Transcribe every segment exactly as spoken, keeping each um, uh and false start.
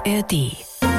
A R D.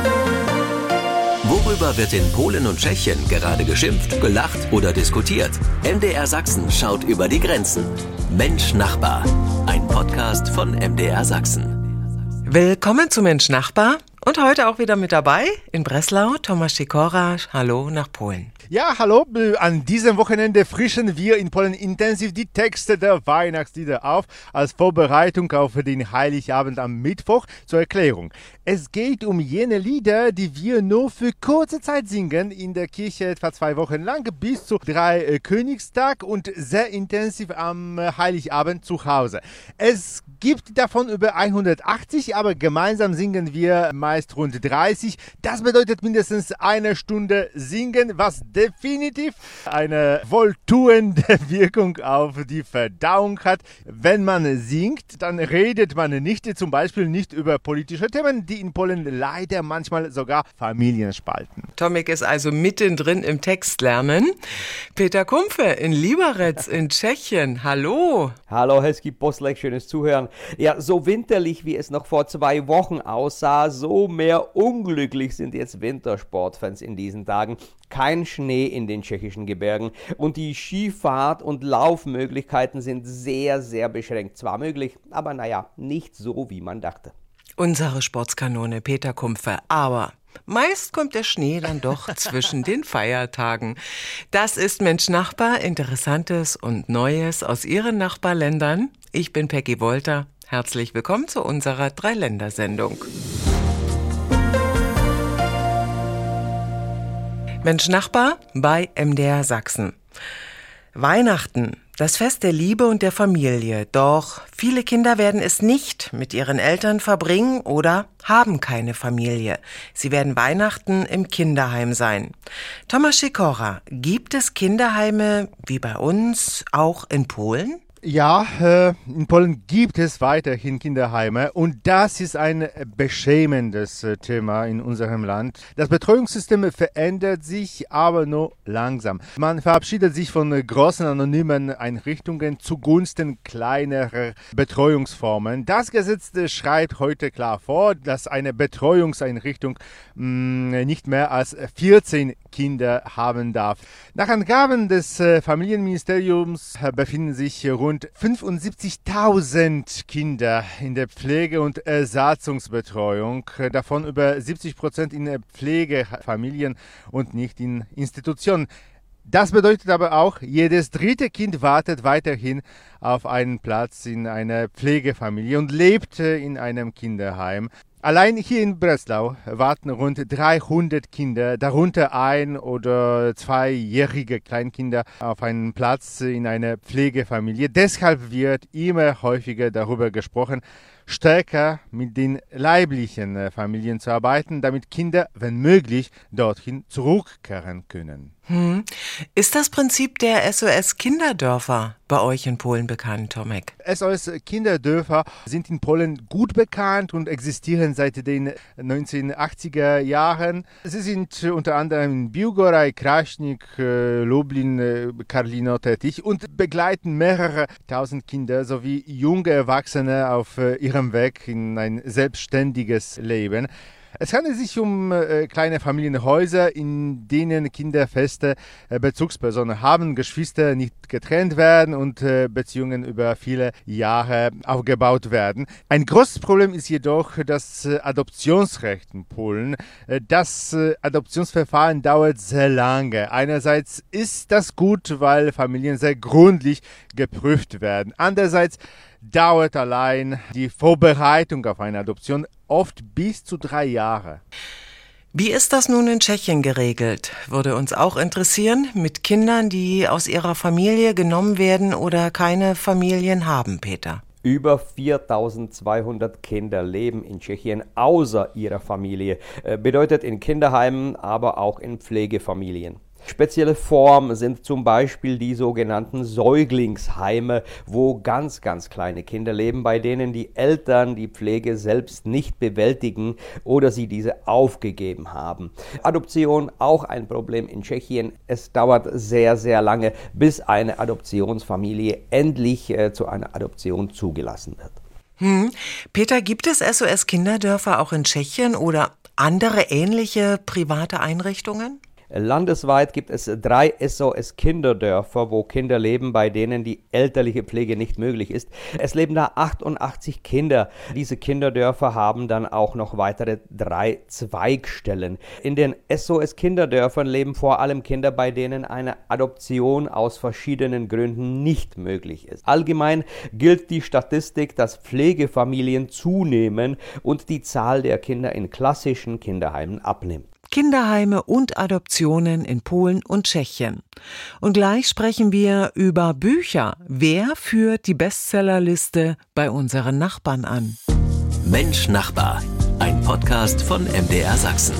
Worüber wird in Polen und Tschechien gerade geschimpft, gelacht oder diskutiert? M D R Sachsen schaut über die Grenzen. Mensch Nachbar, ein Podcast von M D R Sachsen. Willkommen zu Mensch Nachbar und heute auch wieder mit dabei in Breslau Tomasz Sikora. Hallo nach Polen. Ja, hallo. An diesem Wochenende frischen wir in Polen intensiv die Texte der Weihnachtslieder auf, als Vorbereitung auf den Heiligabend am Mittwoch. Zur Erklärung. Es geht um jene Lieder, die wir nur für kurze Zeit singen, in der Kirche etwa zwei Wochen lang, bis zu drei Königstag und sehr intensiv am Heiligabend zu Hause. Es gibt davon über hundertachtzig, aber gemeinsam singen wir meist rund dreißig. Das bedeutet mindestens eine Stunde singen, was definitiv eine wohltuende Wirkung auf die Verdauung hat. Wenn man singt, dann redet man nicht, zum Beispiel nicht über politische Themen, die in Polen leider manchmal sogar Familien spalten. Tomek ist also mittendrin im Textlernen. Peter Kumpfe in Liberec in Tschechien. Hallo. Hallo, Hezký poslech, schönes Zuhören. Ja, so winterlich, wie es noch vor zwei Wochen aussah, so mehr unglücklich sind jetzt Wintersportfans in diesen Tagen. Kein Schnee in den tschechischen Gebirgen und die Skifahrt- und Laufmöglichkeiten sind sehr, sehr beschränkt. Zwar möglich, aber naja, nicht so, wie man dachte. Unsere Sportskanone Peter Kumpfe, aber meist kommt der Schnee dann doch zwischen den Feiertagen. Das ist Mensch Nachbar, Interessantes und Neues aus Ihren Nachbarländern. Ich bin Peggy Wolter. Herzlich willkommen zu unserer Dreiländersendung. Mensch Nachbar bei M D R Sachsen. Weihnachten, das Fest der Liebe und der Familie. Doch viele Kinder werden es nicht mit ihren Eltern verbringen oder haben keine Familie. Sie werden Weihnachten im Kinderheim sein. Tomasz Sikora, gibt es Kinderheime wie bei uns auch in Polen? Ja, äh, in Polen gibt es weiterhin Kinderheime und das ist ein beschämendes äh, Thema in unserem Land. Das Betreuungssystem verändert sich, aber nur langsam. Man verabschiedet sich von äh, großen anonymen Einrichtungen zugunsten kleinerer Betreuungsformen. Das Gesetz äh, schreibt heute klar vor, dass eine Betreuungseinrichtung mh, nicht mehr als vierzehn Kinder haben darf. Nach Angaben des äh, Familienministeriums äh, befinden sich rund fünfundsiebzigtausend Kinder in der Pflege- und Ersatzungsbetreuung, davon über siebzig Prozent in Pflegefamilien und nicht in Institutionen. Das bedeutet aber auch, jedes dritte Kind wartet weiterhin auf einen Platz in einer Pflegefamilie und lebt in einem Kinderheim. Allein hier in Breslau warten rund dreihundert Kinder, darunter ein- oder zweijährige Kleinkinder, auf einen Platz in einer Pflegefamilie. Deshalb wird immer häufiger darüber gesprochen, stärker mit den leiblichen Familien zu arbeiten, damit Kinder, wenn möglich, dorthin zurückkehren können. Hm. Ist das Prinzip der S O S-Kinderdörfer bei euch in Polen bekannt, Tomek? S O S-Kinderdörfer sind in Polen gut bekannt und existieren seit den neunzehnhundertachtziger Jahren. Sie sind unter anderem in Biłgoraj, Kraśnik, Lublin, Karlino tätig und begleiten mehrere tausend Kinder sowie junge Erwachsene auf ihrem Weg in ein selbstständiges Leben. Es handelt sich um äh, kleine Familienhäuser, in denen Kinder feste äh, Bezugspersonen haben, Geschwister nicht getrennt werden und äh, Beziehungen über viele Jahre aufgebaut werden. Ein großes Problem ist jedoch das äh, Adoptionsrecht in Polen. Äh, das äh, Adoptionsverfahren dauert sehr lange. Einerseits ist das gut, weil Familien sehr gründlich geprüft werden. Andererseits dauert allein die Vorbereitung auf eine Adoption oft bis zu drei Jahre. Wie ist das nun in Tschechien geregelt? Würde uns auch interessieren, mit Kindern, die aus ihrer Familie genommen werden oder keine Familien haben, Peter. Über viertausendzweihundert Kinder leben in Tschechien außer ihrer Familie. Bedeutet in Kinderheimen, aber auch in Pflegefamilien. Spezielle Formen sind zum Beispiel die sogenannten Säuglingsheime, wo ganz, ganz kleine Kinder leben, bei denen die Eltern die Pflege selbst nicht bewältigen oder sie diese aufgegeben haben. Adoption auch ein Problem in Tschechien. Es dauert sehr, sehr lange, bis eine Adoptionsfamilie endlich äh, zu einer Adoption zugelassen wird. Hm. Peter, gibt es S O S-Kinderdörfer auch in Tschechien oder andere ähnliche private Einrichtungen? Landesweit gibt es drei S O S-Kinderdörfer, wo Kinder leben, bei denen die elterliche Pflege nicht möglich ist. Es leben da achtundachtzig Kinder. Diese Kinderdörfer haben dann auch noch weitere drei Zweigstellen. In den S O S-Kinderdörfern leben vor allem Kinder, bei denen eine Adoption aus verschiedenen Gründen nicht möglich ist. Allgemein gilt die Statistik, dass Pflegefamilien zunehmen und die Zahl der Kinder in klassischen Kinderheimen abnimmt. Kinderheime und Adoptionen in Polen und Tschechien. Und gleich sprechen wir über Bücher. Wer führt die Bestsellerliste bei unseren Nachbarn an? Mensch Nachbar, ein Podcast von M D R Sachsen.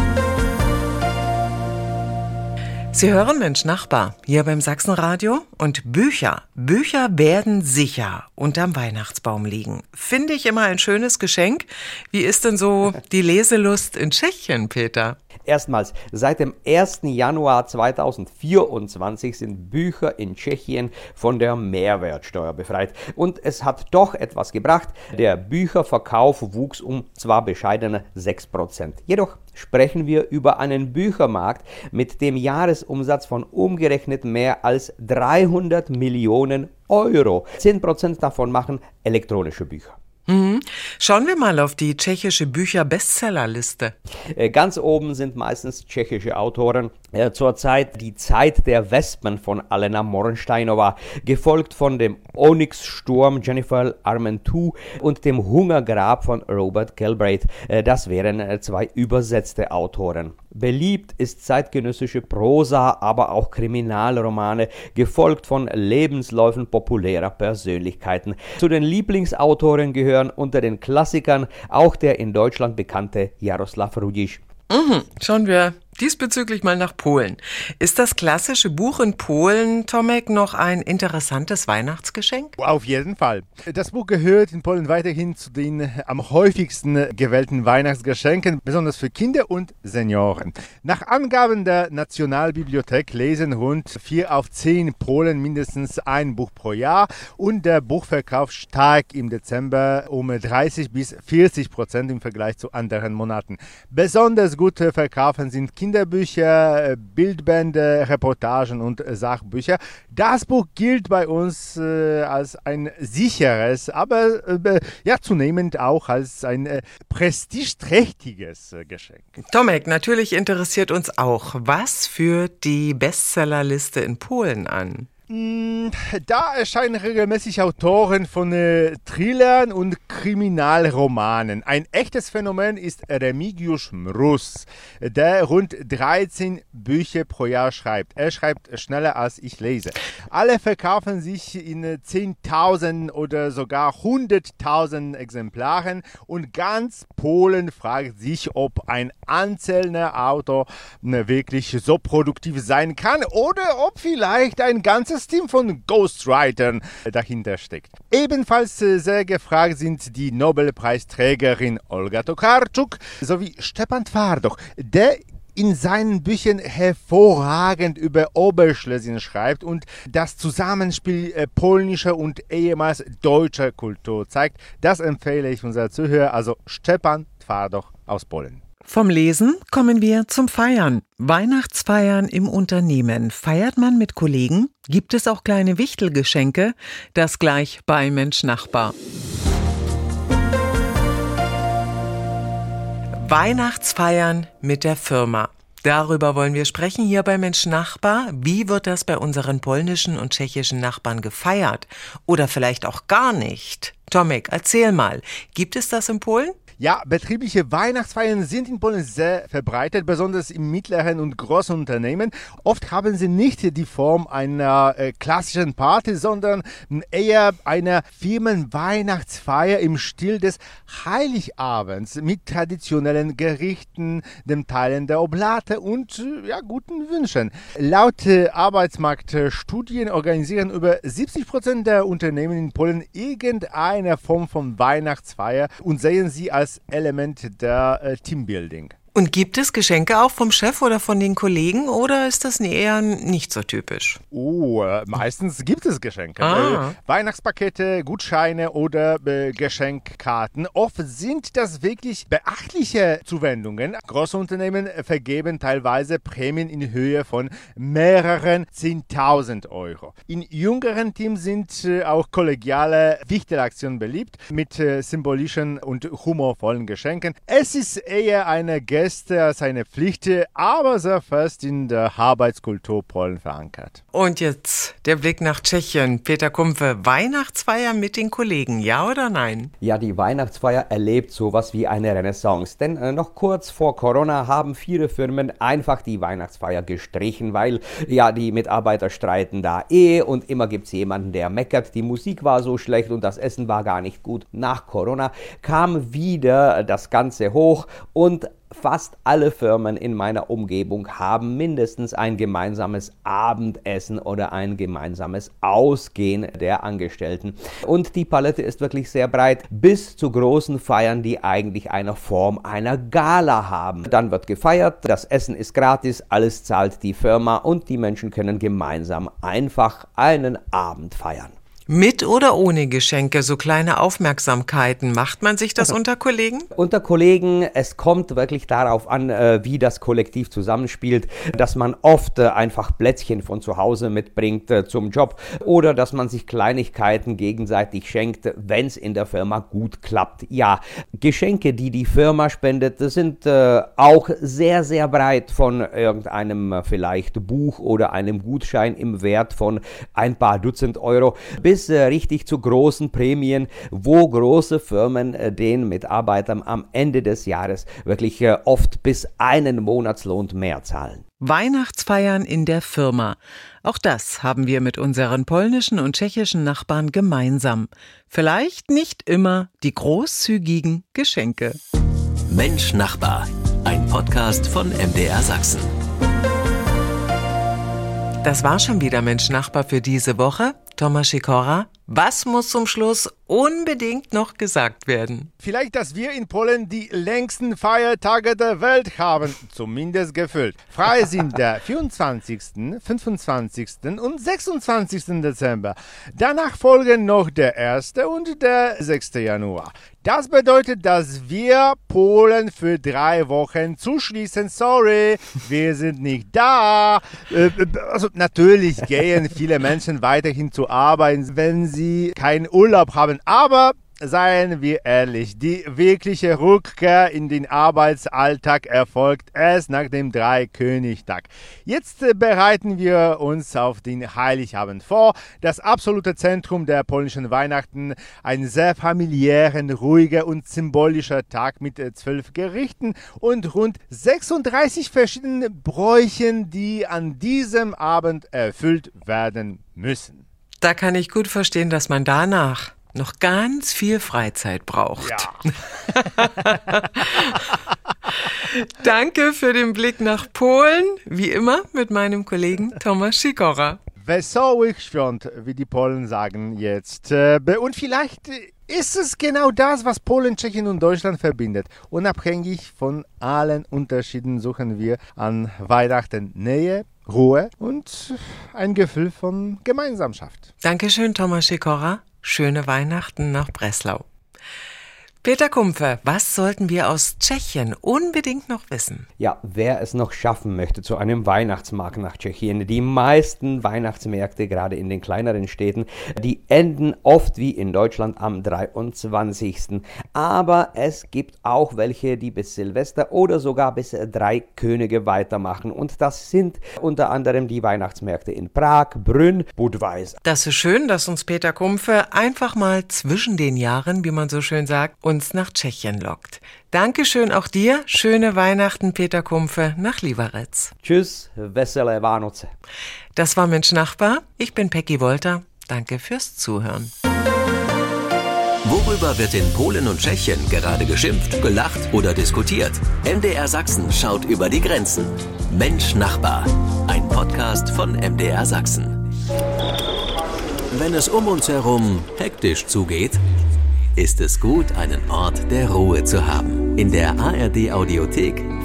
Sie hören Mensch Nachbar hier beim Sachsenradio und Bücher. Bücher werden sicher unterm Weihnachtsbaum liegen. Finde ich immer ein schönes Geschenk. Wie ist denn so die Leselust in Tschechien, Peter? Erstmals, seit dem ersten Januar zweitausendvierundzwanzig sind Bücher in Tschechien von der Mehrwertsteuer befreit. Und es hat doch etwas gebracht. Der Bücherverkauf wuchs um zwar bescheidene sechs Prozent. Jedoch sprechen wir über einen Büchermarkt mit dem Jahresumsatz von umgerechnet mehr als dreihundert Millionen Euro. zehn Prozent davon machen elektronische Bücher. Mhm. Schauen wir mal auf die tschechische Bücher-Bestsellerliste. Ganz oben sind meistens tschechische Autoren. Zurzeit Die Zeit der Wespen von Alena Morensteinova, gefolgt von dem Onyx-Sturm Jennifer Armentou und dem Hungergrab von Robert Galbraith. Das wären zwei übersetzte Autoren. Beliebt ist zeitgenössische Prosa, aber auch Kriminalromane, gefolgt von Lebensläufen populärer Persönlichkeiten. Zu den Lieblingsautoren gehören unter den Klassikern auch der in Deutschland bekannte Jaroslav Rudiš. Mhm. Schauen wir diesbezüglich mal nach Polen. Ist das klassische Buch in Polen, Tomek, noch ein interessantes Weihnachtsgeschenk? Auf jeden Fall. Das Buch gehört in Polen weiterhin zu den am häufigsten gewählten Weihnachtsgeschenken, besonders für Kinder und Senioren. Nach Angaben der Nationalbibliothek lesen rund vier auf zehn Polen mindestens ein Buch pro Jahr und der Buchverkauf steigt im Dezember um dreißig bis vierzig Prozent im Vergleich zu anderen Monaten. Besonders gut verkaufen sind Kinderbücher, Bildbände, Reportagen und Sachbücher. Das Buch gilt bei uns äh, als ein sicheres, aber äh, ja, zunehmend auch als ein äh, prestigeträchtiges äh, Geschenk. Tomek, natürlich interessiert uns auch, was führt die Bestsellerliste in Polen an? Da erscheinen regelmäßig Autoren von äh, Thrillern und Kriminalromanen. Ein echtes Phänomen ist Remigiusz Mróz, der rund dreizehn Bücher pro Jahr schreibt. Er schreibt schneller als ich lese. Alle verkaufen sich in äh, zehntausend oder sogar hunderttausend Exemplaren und ganz Polen fragt sich, ob ein einzelner Autor äh, wirklich so produktiv sein kann oder ob vielleicht ein ganzes Team von Ghostwritern dahinter steckt. Ebenfalls sehr gefragt sind die Nobelpreisträgerin Olga Tokarczuk sowie Stepan Twardoch, der in seinen Büchern hervorragend über Oberschlesien schreibt und das Zusammenspiel äh, polnischer und ehemals deutscher Kultur zeigt. Das empfehle ich unserer Zuhörer, also Stepan Twardoch aus Polen. Vom Lesen kommen wir zum Feiern. Weihnachtsfeiern im Unternehmen. Feiert man mit Kollegen? Gibt es auch kleine Wichtelgeschenke? Das gleich bei Mensch Nachbar. Weihnachtsfeiern mit der Firma. Darüber wollen wir sprechen hier bei Mensch Nachbar. Wie wird das bei unseren polnischen und tschechischen Nachbarn gefeiert? Oder vielleicht auch gar nicht? Tomek, erzähl mal. Gibt es das in Polen? Ja, betriebliche Weihnachtsfeiern sind in Polen sehr verbreitet, besonders im mittleren und großen Unternehmen. Oft haben sie nicht die Form einer äh, klassischen Party, sondern eher einer Firmenweihnachtsfeier im Stil des Heiligabends mit traditionellen Gerichten, dem Teilen der Oblate und äh, ja, guten Wünschen. Laut äh, Arbeitsmarktstudien organisieren über siebzig Prozent der Unternehmen in Polen irgendeine Form von Weihnachtsfeier und sehen sie als Element der äh, Teambuilding. Und gibt es Geschenke auch vom Chef oder von den Kollegen oder ist das eher nicht so typisch? Oh, äh, meistens gibt es Geschenke. Ah. Äh, Weihnachtspakete, Gutscheine oder äh, Geschenkkarten. Oft sind das wirklich beachtliche Zuwendungen. Große Unternehmen vergeben teilweise Prämien in Höhe von mehreren zehntausend Euro. In jüngeren Teams sind äh, auch kollegiale Wichtelaktionen beliebt mit äh, symbolischen und humorvollen Geschenken. Es ist eher eine Geste als eine Pflicht, aber sehr fest in der Arbeitskultur Polen verankert. Und jetzt der Blick nach Tschechien. Peter Kumpfe, Weihnachtsfeier mit den Kollegen, ja oder nein? Ja, die Weihnachtsfeier erlebt sowas wie eine Renaissance. Denn äh, noch kurz vor Corona haben viele Firmen einfach die Weihnachtsfeier gestrichen, weil ja die Mitarbeiter streiten da eh und immer gibt es jemanden, der meckert, die Musik war so schlecht und das Essen war gar nicht gut. Nach Corona kam wieder das Ganze hoch und fast alle Firmen in meiner Umgebung haben mindestens ein gemeinsames Abendessen oder ein gemeinsames Ausgehen der Angestellten. Und die Palette ist wirklich sehr breit, bis zu großen Feiern, die eigentlich eine Form einer Gala haben. Dann wird gefeiert, das Essen ist gratis, alles zahlt die Firma und die Menschen können gemeinsam einfach einen Abend feiern. Mit oder ohne Geschenke, so kleine Aufmerksamkeiten, macht man sich das unter Kollegen? Unter Kollegen, es kommt wirklich darauf an, wie das Kollektiv zusammenspielt, dass man oft einfach Plätzchen von zu Hause mitbringt zum Job oder dass man sich Kleinigkeiten gegenseitig schenkt, wenn es in der Firma gut klappt. Ja, Geschenke, die die Firma spendet, sind auch sehr, sehr breit, von irgendeinem vielleicht Buch oder einem Gutschein im Wert von ein paar Dutzend Euro bis richtig zu großen Prämien, wo große Firmen den Mitarbeitern am Ende des Jahres wirklich oft bis einen Monatslohn mehr zahlen. Weihnachtsfeiern in der Firma. Auch das haben wir mit unseren polnischen und tschechischen Nachbarn gemeinsam. Vielleicht nicht immer die großzügigen Geschenke. Mensch Nachbar, ein Podcast von M D R Sachsen. Das war schon wieder Mensch Nachbar für diese Woche. Tomasz Sikora, was muss zum Schluss unbedingt noch gesagt werden? Vielleicht, dass wir in Polen die längsten Feiertage der Welt haben, zumindest gefühlt. Frei sind der vierundzwanzigsten, fünfundzwanzigsten und sechsundzwanzigsten Dezember. Danach folgen noch der erste und der sechste Januar. Das bedeutet, dass wir Polen für drei Wochen zuschließen. Sorry, wir sind nicht da. Also natürlich gehen viele Menschen weiterhin zur Arbeit, wenn sie keinen Urlaub haben. Aber seien wir ehrlich, die wirkliche Rückkehr in den Arbeitsalltag erfolgt erst nach dem Dreikönigtag. Jetzt äh, bereiten wir uns auf den Heiligabend vor. Das absolute Zentrum der polnischen Weihnachten, ein sehr familiärer, ruhiger und symbolischer Tag mit äh, zwölf Gerichten und rund sechsunddreißig verschiedenen Bräuchen, die an diesem Abend erfüllt werden müssen. Da kann ich gut verstehen, dass man danach noch ganz viel Freizeit braucht. Ja. Danke für den Blick nach Polen, wie immer mit meinem Kollegen Tomasz Sikora. Wesołych Świąt, wie die Polen sagen jetzt. Und vielleicht ist es genau das, was Polen, Tschechien und Deutschland verbindet. Unabhängig von allen Unterschieden suchen wir an Weihnachten Nähe, Ruhe und ein Gefühl von Gemeinsamkeit. Dankeschön, Tomasz Sikora. Schöne Weihnachten nach Breslau. Peter Kumpfe, was sollten wir aus Tschechien unbedingt noch wissen? Ja, wer es noch schaffen möchte zu einem Weihnachtsmarkt nach Tschechien. Die meisten Weihnachtsmärkte, gerade in den kleineren Städten, die enden oft wie in Deutschland am dreiundzwanzigsten Aber es gibt auch welche, die bis Silvester oder sogar bis drei Könige weitermachen. Und das sind unter anderem die Weihnachtsmärkte in Prag, Brünn, Budweis. Das ist schön, dass uns Peter Kumpfe einfach mal zwischen den Jahren, wie man so schön sagt, uns nach Tschechien lockt. Dankeschön auch dir. Schöne Weihnachten, Peter Kumpfe, nach Liberec. Tschüss, vesele Vánoce. Das war Mensch Nachbar. Ich bin Peggy Wolter. Danke fürs Zuhören. Worüber wird in Polen und Tschechien gerade geschimpft, gelacht oder diskutiert? M D R Sachsen schaut über die Grenzen. Mensch Nachbar, ein Podcast von M D R Sachsen. Wenn es um uns herum hektisch zugeht, ist es gut, einen Ort der Ruhe zu haben. In der A R D Audiothek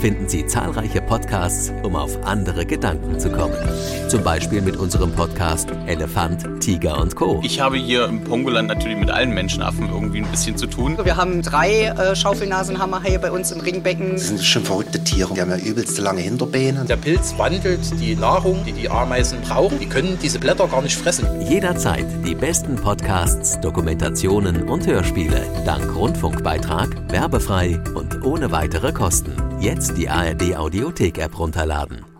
finden Sie zahlreiche Podcasts, um auf andere Gedanken zu kommen. Zum Beispiel mit unserem Podcast Elefant, Tiger und Co. Ich habe hier im Pongoland natürlich mit allen Menschenaffen irgendwie ein bisschen zu tun. Wir haben drei äh, Schaufelnasenhammerhaie bei uns im Ringbecken. Das sind schon verrückte Tiere. Die haben ja übelst lange Hinterbeine. Der Pilz wandelt die Nahrung, die die Ameisen brauchen. Die können diese Blätter gar nicht fressen. Jederzeit die besten Podcasts, Dokumentationen und Hörspiele. Dank Rundfunkbeitrag, werbefrei und ohne weitere Kosten. Jetzt die A R D Audiothek-App runterladen.